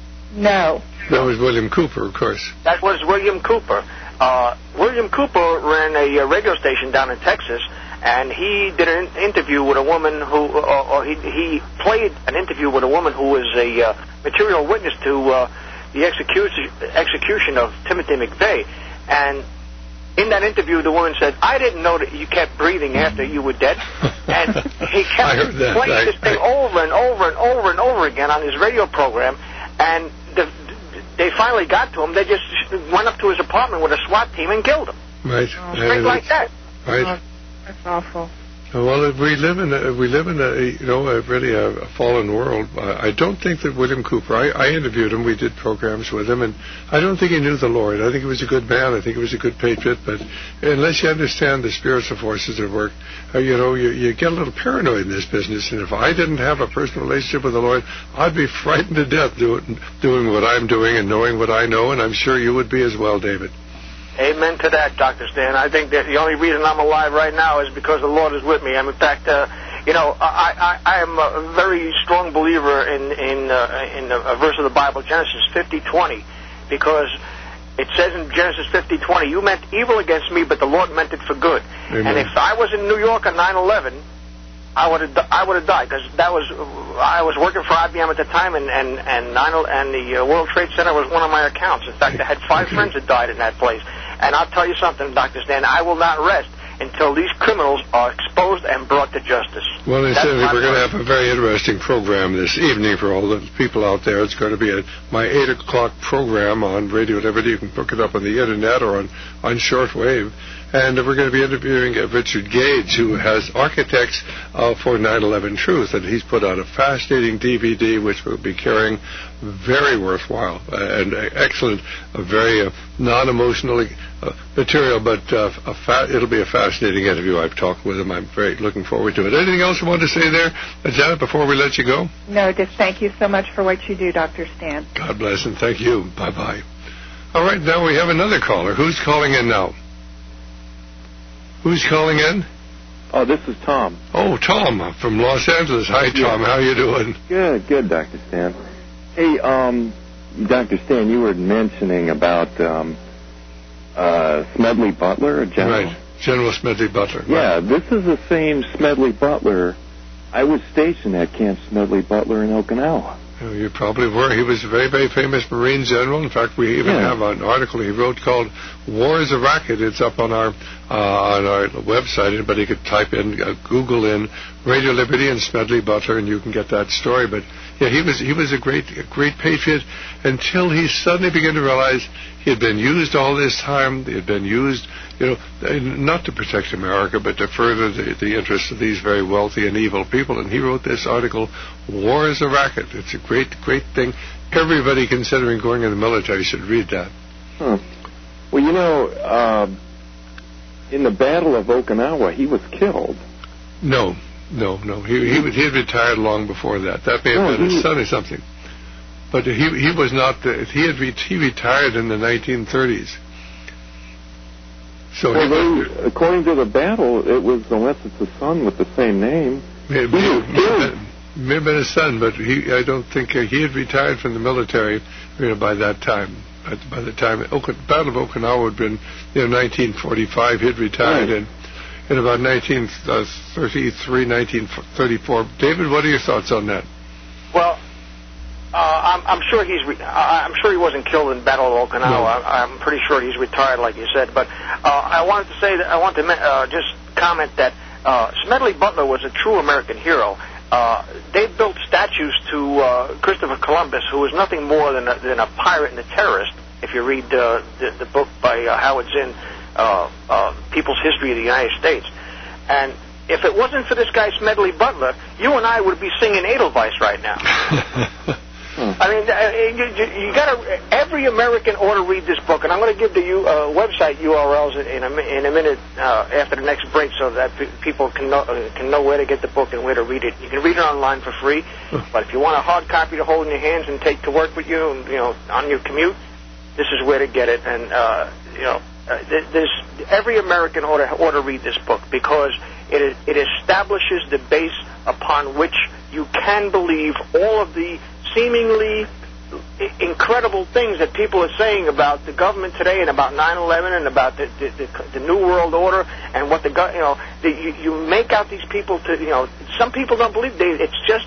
No. That was William Cooper, of course. That was William Cooper. Uh, William Cooper ran a, a radio station down in Texas, and he did an interview with a woman who, uh, or he, he played an interview with a woman who was a uh, material witness to uh, the execution, execution of Timothy McVeigh. And in that interview, the woman said, "I didn't know that you kept breathing after you were dead." And he kept playing I, this thing I, over and over and over and over again on his radio program. And the, they finally got to him. They just went up to his apartment with a SWAT team and killed him. Right. Straight like that. Right. Oh, that's awful. Well, we live in a, we live in a, you know, a really a, a fallen world. I don't think that William Cooper, I, I interviewed him, we did programs with him, and I don't think he knew the Lord. I think he was a good man. I think he was a good patriot, but unless you understand the spiritual forces at work, uh, you know, you, you get a little paranoid in this business, and if I didn't have a personal relationship with the Lord, I'd be frightened to death doing, doing what I'm doing and knowing what I know, and I'm sure you would be as well, David. Amen to that, Doctor Stan. I think that the only reason I'm alive right now is because the Lord is with me. I'm, in fact, uh, you know, I, I, I am a very strong believer in in, uh, in a verse of the Bible, Genesis fifty twenty, because it says in Genesis fifty twenty, "You meant evil against me, but the Lord meant it for good." Amen. And if I was in New York on nine eleven, I would have I would have died, because that was I was working for I B M at the time, and and and, nine, and the uh, World Trade Center was one of my accounts. In fact, I had five friends that died in that place. And I'll tell you something, Doctor Stan, I will not rest until these criminals are exposed and brought to justice. Well, incidentally, That's we're going to point. have a very interesting program this evening for all the people out there. It's going to be a, my eight o'clock program on Radio Liberty. You can look it up on the Internet or on, on shortwave. And we're going to be interviewing uh, Richard Gage, who has Architects uh, for nine eleven Truth, and he's put out a fascinating D V D, which we'll be carrying, very worthwhile uh, and uh, excellent, uh, very uh, non-emotional uh, material, but uh, a fa- it'll be a fascinating interview. I've talked with him. I'm very looking forward to it. Anything else you want to say there, uh, Janet, before we let you go? No, just thank you so much for what you do, Doctor Stan. God bless, and thank you. Bye-bye. All right, now we have another caller. Who's calling in now? Who's calling in? Oh, this is Tom. Oh, Tom from Los Angeles. Hi, Tom. Yeah. How you doing? Good, good, Doctor Stan. Hey, um, Doctor Stan, you were mentioning about um, uh, Smedley Butler, General. Right, General Smedley Butler. Yeah, right. This is the same Smedley Butler. I was stationed at Camp Smedley Butler in Okinawa. Oh, you probably were. He was a very, very famous Marine general. In fact, we even yeah. have an article he wrote called "War is a Racket." It's up on our uh, on our website. Anybody could type in, uh, Google in Radio Liberty and Smedley Butler, and you can get that story. But yeah, he was he was a great a great patriot until he suddenly began to realize he had been used all this time. He had been used, you know, not to protect America, but to further the, the interests of these very wealthy and evil people. And he wrote this article, "War is a Racket." It's a great, great thing. Everybody considering going in the military should read that. Huh. Well, you know, uh, in the Battle of Okinawa, he was killed. No, no, no. He he, was, he had retired long before that. That may have no, been his he, son or something. But he he was not. The, he had re- he retired in the nineteen thirties. So well, he was, they, according to the battle, it was, unless it's a son with the same name. May have, been, may have been his son, but he I don't think uh, he had retired from the military, you know, by that time. By, by the time Oka, Battle of Okinawa had been, you know, nineteen forty-five. He had retired right. in in about nineteen thirty-three, nineteen thirty-four. David, what are your thoughts on that? Well, uh, I'm, I'm sure he's. Re- I'm sure he wasn't killed in Battle of Okinawa. No. I, I'm pretty sure he's retired, like you said. But uh, I wanted to say that I want to uh, just comment that uh, Smedley Butler was a true American hero. Uh, they built statues to uh, Christopher Columbus, who was nothing more than a, than a pirate and a terrorist. If you read uh, the, the book by uh, Howard Zinn, uh, uh, People's History of the United States, and if it wasn't for this guy Smedley Butler, you and I would be singing Edelweiss right now. I mean, you, you, you got to. Every American ought to read this book, and I'm going to give the U, uh, website U R Ls in a, in a minute uh, after the next break, so that p- people can know uh, can know where to get the book and where to read it. You can read it online for free, but if you want a hard copy to hold in your hands and take to work with you, and, you know, on your commute, this is where to get it. And uh, you know, uh, there's every American ought to, ought to read this book, because it is, it establishes the base upon which you can believe all of the seemingly incredible things that people are saying about the government today and about nine eleven and about the the, the, the New World Order and what the you know the, you, you make out these people to you know some people don't believe they it's just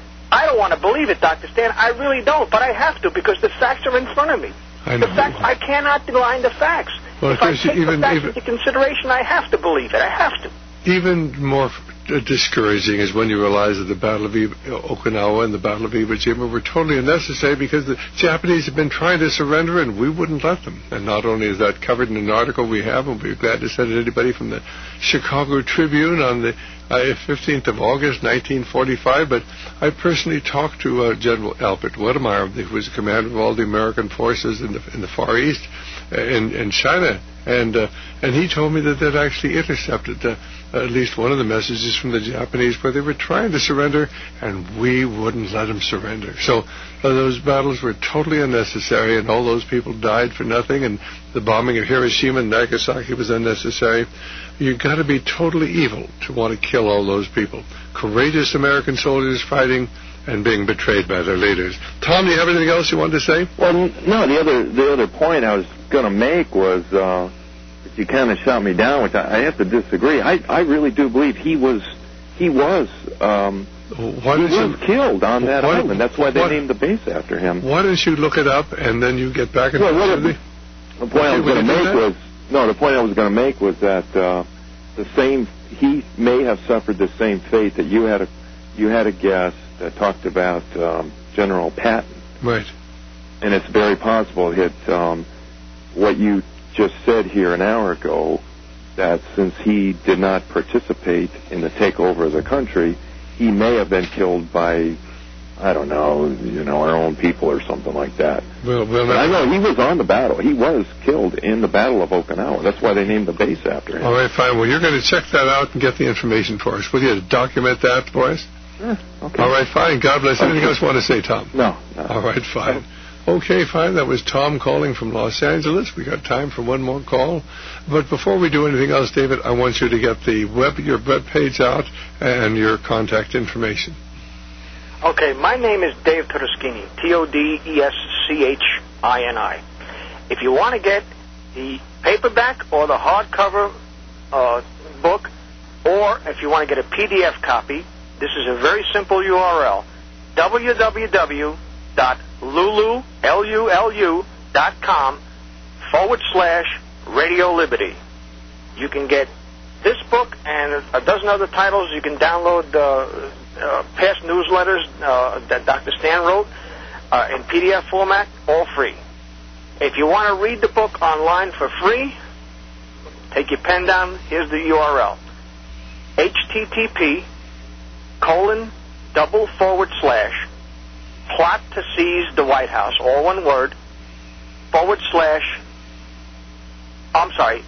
I don't want to believe it, Doctor Stan. I really don't, but I have to, because the facts are in front of me. I the facts I cannot deny the facts. Well, if I take even, the facts even, into consideration, I have to believe it. I have to. Even more discouraging is when you realize that the Battle of Okinawa and the Battle of Iwo Jima were totally unnecessary, because the Japanese have been trying to surrender and we wouldn't let them. And not only is that covered in an article we have, and we're glad to send it to anybody from the Chicago Tribune on the uh, fifteenth of August, nineteen forty-five, but I personally talked to uh, General Albert Wedemeyer, who was the commander of all the American forces in the, in the Far East, uh, in, in China, and uh, and he told me that they'd actually intercepted uh, at least one of the messages from the Japanese where they were trying to surrender, and we wouldn't let them surrender. So uh, those battles were totally unnecessary, and all those people died for nothing, and the bombing of Hiroshima and Nagasaki was unnecessary. You've got to be totally evil to want to kill all those people. Courageous American soldiers fighting and being betrayed by their leaders. Tom, do you have anything else you wanted to say? Well, no, the other the other point I was going to make was uh, that you kind of shot me down, which I, I have to disagree. I, I really do believe he was he was um, why he was you, killed on that why, island. That's why they why, named the base after him. Why don't you look it up and then you get back in well, touch with me? The point I was going to make was no. The point I was going to make was that uh, the same. He may have suffered the same fate that you had. A you had a guest that talked about um, General Patton. Right. And it's very possible that um, what you just said here an hour ago, that since he did not participate in the takeover of the country, he may have been killed by, I don't know, you know, our own people or something like that. Well, well, I know he was on the battle. He was killed in the Battle of Okinawa. That's why they named the base after him. All right, fine. Well, you're going to check that out and get the information for us. Will you document that for us? Yeah, okay. All right, fine. God bless. Anything else you want to say, Tom? No. no. All right, fine. Okay, fine. That was Tom calling from Los Angeles. We got time for one more call. But before we do anything else, David, I want you to get the web your web page out and your contact information. Okay, my name is Dave Todeschini, T O D E S C H I N I. If you want to get the paperback or the hardcover uh, book, or if you want to get a P D F copy, this is a very simple U R L, w w w dot lulu dot com forward slash Radio Liberty. You can get this book and a dozen other titles. You can download uh, uh, past newsletters uh, that Doctor Stan wrote uh, in P D F format, all free. If you want to read the book online for free, take your pen down. Here's the U R L. H T T P colon double forward slash plot to seize the White House, all one word, forward slash, I'm sorry,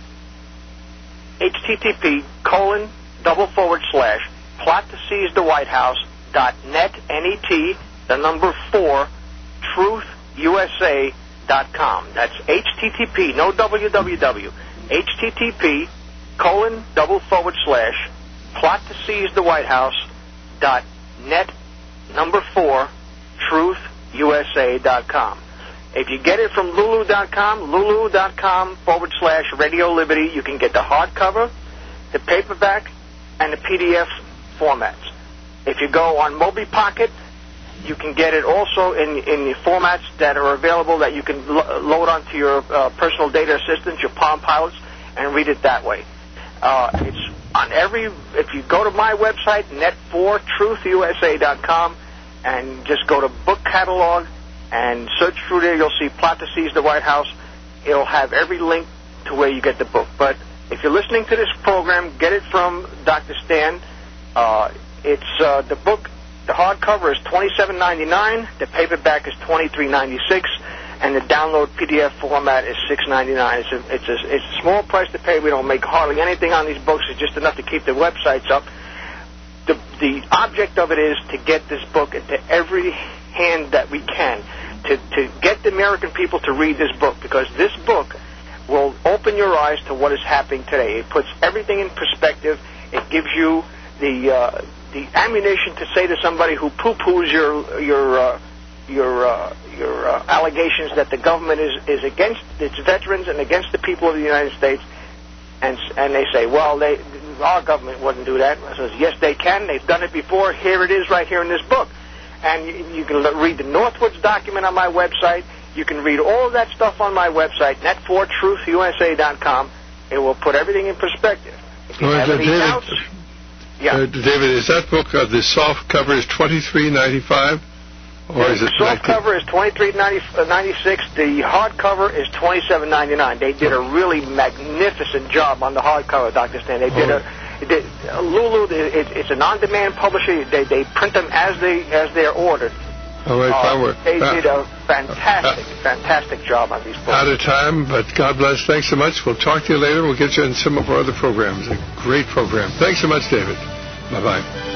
H T T P colon double forward slash plot to seize the White House dot net, N E T, the number four, truth U S A dot com. That's H T T P, no W W W, H T T P colon double forward slash plot to seize the White House dot net, number four, truth U S A dot com. If you get it from lulu dot com, lulu dot com forward slash Radio Liberty, you can get the hardcover, the paperback, and the P D F formats. If you go on MobiPocket, you can get it also in in the formats that are available that you can lo- load onto your uh, personal data assistants, your Palm Pilots, and read it that way. Uh, it's on every, if you go to my website, net four truth U S A dot com, and just go to book catalog and search through there, you'll see Plot to Seize the White House. It'll have every link to where you get the book. But if you're listening to this program, get it from Doctor Stan. Uh, it's uh, the book, the hardcover is twenty-seven ninety-nine, the paperback is twenty-three ninety-six, and the download P D F format is six ninety-nine. It's a, it's a, it's a small price to pay. We don't make hardly anything on these books. It's just enough to keep the websites up. The, the object of it is to get this book into every hand that we can, to, to get the American people to read this book, because this book will open your eyes to what is happening today. It puts everything in perspective. It gives you the uh, the ammunition to say to somebody who poo-poos your your uh, your uh, your uh, allegations that the government is, is against its veterans and against the people of the United States, and and they say, well, they our government wouldn't do that. I says, yes, they can. They've done it before. Here it is right here in this book. And you, you can l- read the Northwoods document on my website. You can read all of that stuff on my website, net four truth U S A dot com. It will put everything in perspective. If you All right, have any David, doubts, yeah. Uh, David, is that book, uh, the soft cover is twenty-three ninety-five? Or The is it soft cover is twenty-three ninety-six. The hardcover is twenty-seven ninety-nine. They did a really magnificent job on the hardcover, Doctor Stan. They did Oh. a they, uh, Lulu. It, it's an on-demand publisher. They they print them as they as they're ordered. All right, Uh, fine. We're they uh, did a fantastic, fantastic job on these books. out of time, but God bless. Thanks so much. We'll talk to you later. We'll get you in some of our other programs. A great program. Thanks so much, David. Bye-bye.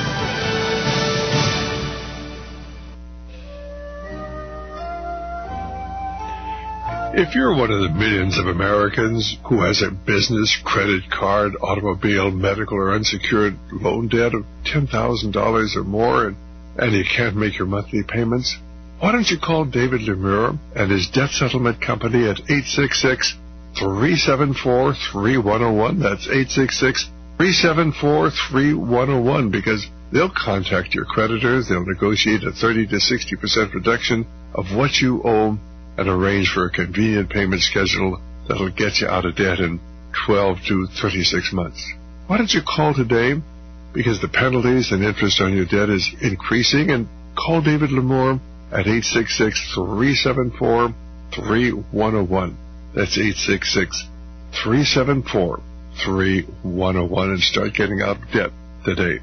If you're one of the millions of Americans who has a business, credit card, automobile, medical, or unsecured loan debt of ten thousand dollars or more, and, and you can't make your monthly payments, why don't you call David Lemure and his debt settlement company at eight six six, three seven four, three one zero one. That's eight six six, three seven four, three one zero one, because they'll contact your creditors, they'll negotiate a thirty to sixty percent reduction of what you owe, and arrange for a convenient payment schedule that'll get you out of debt in twelve to thirty-six months. Why don't you call today? Because the penalties and interest on your debt is increasing. And call David Lamore at eight six six, three seven four, three one zero one. That's eight six six, three seven four, three one zero one and start getting out of debt today.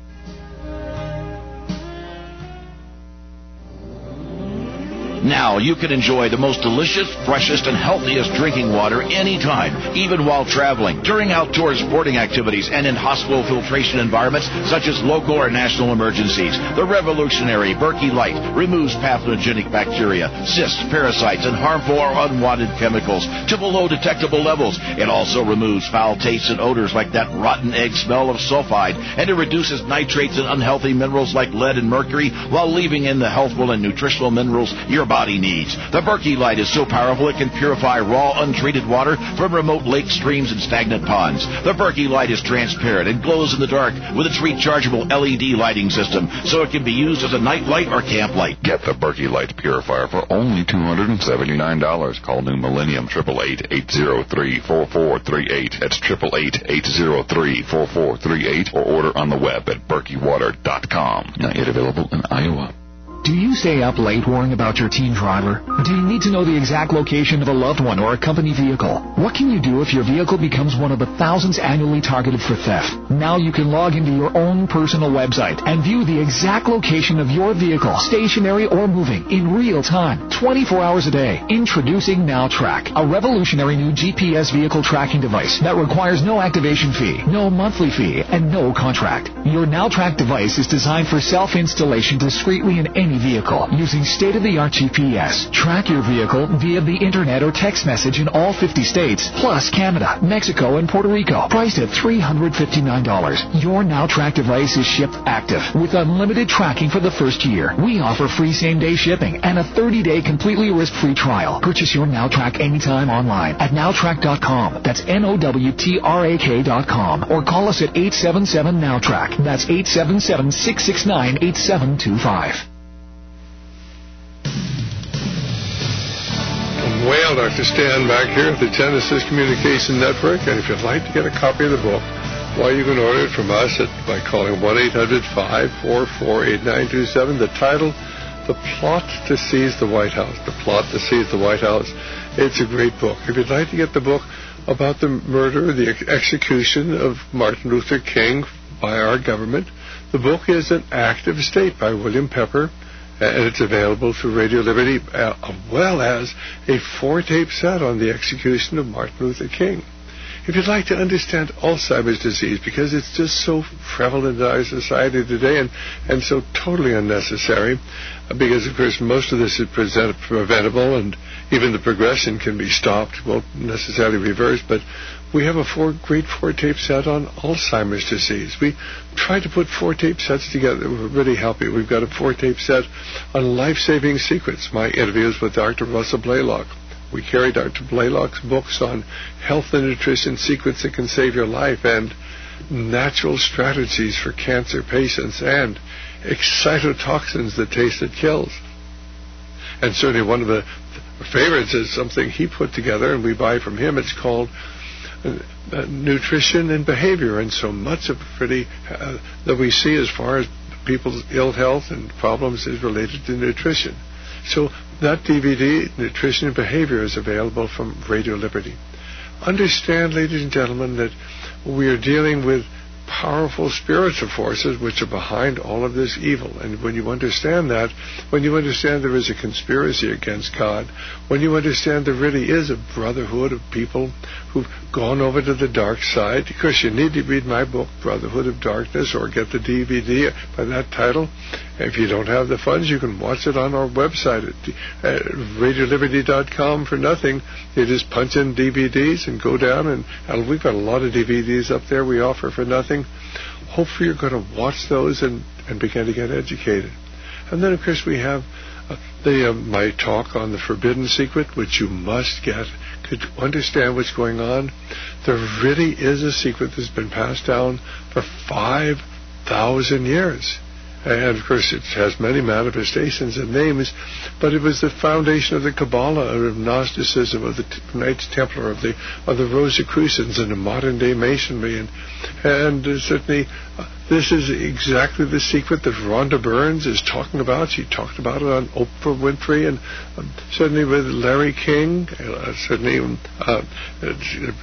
Now you can enjoy the most delicious, freshest, and healthiest drinking water anytime, even while traveling, during outdoor sporting activities, and in hospital filtration environments such as local or national emergencies. The revolutionary Berkey Light removes pathogenic bacteria, cysts, parasites, and harmful or unwanted chemicals to below detectable levels. It also removes foul tastes and odors like that rotten egg smell of sulfide, and it reduces nitrates and unhealthy minerals like lead and mercury while leaving in the healthful and nutritional minerals your body needs. The Berkey Light is so powerful it can purify raw, untreated water from remote lakes, streams, and stagnant ponds. The Berkey Light is transparent and glows in the dark with its rechargeable L E D lighting system, so it can be used as a night light or camp light. Get the Berkey Light Purifier for only two hundred seventy-nine dollars. Call New Millennium, eight eight eight, eight zero three, four four three eight. That's eight eight eight, eight zero three, four four three eight, or order on the web at berkey water dot com. Not yet available in Iowa. Do you stay up late worrying about your teen driver? Do you need to know the exact location of a loved one or a company vehicle? What can you do if your vehicle becomes one of the thousands annually targeted for theft? Now you can log into your own personal website and view the exact location of your vehicle, stationary or moving, in real time, twenty-four hours a day. Introducing NowTrack, a revolutionary new G P S vehicle tracking device that requires no activation fee, no monthly fee, and no contract. Your NowTrack device is designed for self-installation discreetly in any vehicle using state-of-the-art G P S. Track your vehicle via the internet or text message in all fifty states, plus Canada, Mexico, and Puerto Rico. Priced at three hundred fifty-nine dollars. Your NowTrack device is shipped active with unlimited tracking for the first year. We offer free same-day shipping and a thirty-day completely risk-free trial. Purchase your NowTrack anytime online at now track dot com. That's N O W T R A K dot com. Or call us at eight seven seven Now Track. That's eight seven seven, six six nine, eight seven two five. Well, Doctor Stan back here at the Genesis Communication Network, and if you'd like to get a copy of the book, well, you can order it from us at, by calling one eight hundred, five four four, eight nine two seven. The title, The Plot to Seize the White House. The Plot to Seize the White House. It's a great book. If you'd like to get the book about the murder, the ex- execution of Martin Luther King by our government, the book is An Active State by William Pepper, and it's available through Radio Liberty, uh, as well as a four-tape set on the execution of Martin Luther King. If you'd like to understand Alzheimer's disease, because it's just so prevalent in our society today and, and so totally unnecessary, because, of course, most of this is present- preventable, and even the progression can be stopped, won't necessarily reverse, but we have a four, great four-tape set on Alzheimer's disease. We tried to put four tape sets together. We're really happy. We've got a four-tape set on life-saving secrets, my interviews with Doctor Russell Blaylock. We carry Doctor Blaylock's books on health and nutrition secrets that can save your life, and natural strategies for cancer patients, and excitotoxins, the taste that kills. And certainly one of the favorites is something he put together, and we buy from him. It's called uh, Nutrition and Behavior, and so much of pretty uh, that we see as far as people's ill health and problems is related to nutrition. So that D V D, Nutrition and Behavior, is available from Radio Liberty. Understand, ladies and gentlemen, that we are dealing with powerful spiritual forces which are behind all of this evil. And when you understand that, when you understand there is a conspiracy against God, when you understand there really is a brotherhood of people who've gone over to the dark side, of course you need to read my book, Brotherhood of Darkness, or get the D V D by that title. If you don't have the funds, you can watch it on our website at, at radio liberty dot com for nothing. You just punch in D V Ds and go down, and, and we've got a lot of D V Ds up there we offer for nothing. Hopefully you're going to watch those and, and begin to get educated. And then, of course, we have uh, the uh, my talk on the Forbidden Secret, which you must get to understand what's going on. There really is a secret that's been passed down for five thousand years. And, of course, it has many manifestations and names, but it was the foundation of the Kabbalah, of Gnosticism, of the Knights Templar, of the of the Rosicrucians, and the modern-day Masonry. And, and uh, certainly uh, this is exactly the secret that Rhonda Burns is talking about. She talked about it on Oprah Winfrey, and um, certainly with Larry King, uh, certainly uh, uh,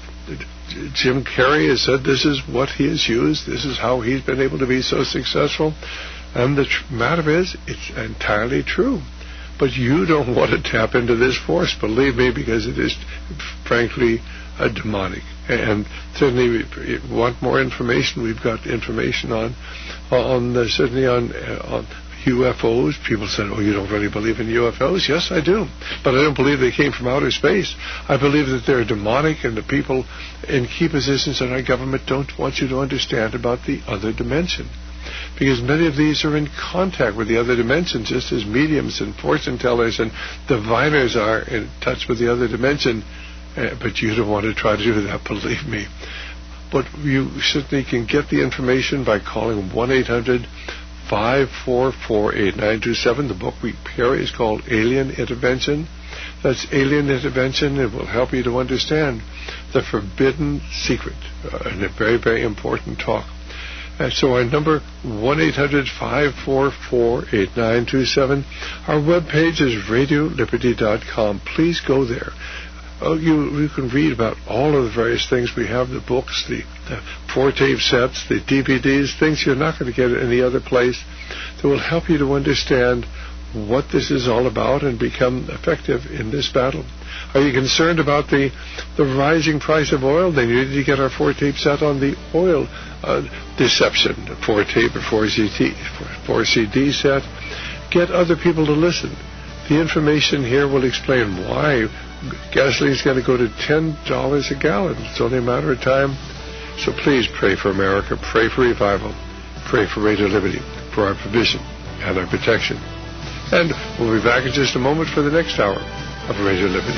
Jim Carrey has said this is what he has used. This is how he's been able to be so successful. And the tr- matter is, it's entirely true. But you don't want to tap into this force, believe me, because it is, frankly, a demonic. And certainly, if you want more information, we've got information on, on uh, certainly on, uh, on U F Os. People said, oh, you don't really believe in U F Os? Yes, I do. But I don't believe they came from outer space. I believe that they're demonic, and the people in key positions in our government don't want you to understand about the other dimension. Because many of these are in contact with the other dimensions, just as mediums and fortune tellers and diviners are in touch with the other dimension. Uh, but you don't want to try to do that, believe me. But you certainly can get the information by calling one eight hundred five four four eight nine two seven. The book we carry is called Alien Intervention. That's Alien Intervention. It will help you to understand the forbidden secret, uh, and a very, very important talk. Uh, so our number, one eight hundred five four four eight nine two seven. Our webpage is radio liberty dot com. Please go there. Oh, you, you can read about all of the various things we have, the books, the, the four tape sets, the D V Ds, things you're not going to get at any other place that will help you to understand what this is all about and become effective in this battle. Are you concerned about the the rising price of oil? Then you need to get our four tape set on the oil uh, deception, four tape or four C D, four C D set. Get other people to listen. The information here will explain why gasoline is going to go to ten dollars a gallon. It's only a matter of time. So please pray for America, pray for revival, pray for Radio Liberty, for our provision and our protection. And we'll be back in just a moment for the next hour of Radio Liberty.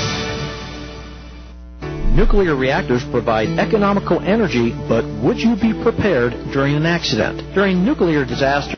Nuclear reactors provide economical energy, but would you be prepared during an accident? During nuclear disaster,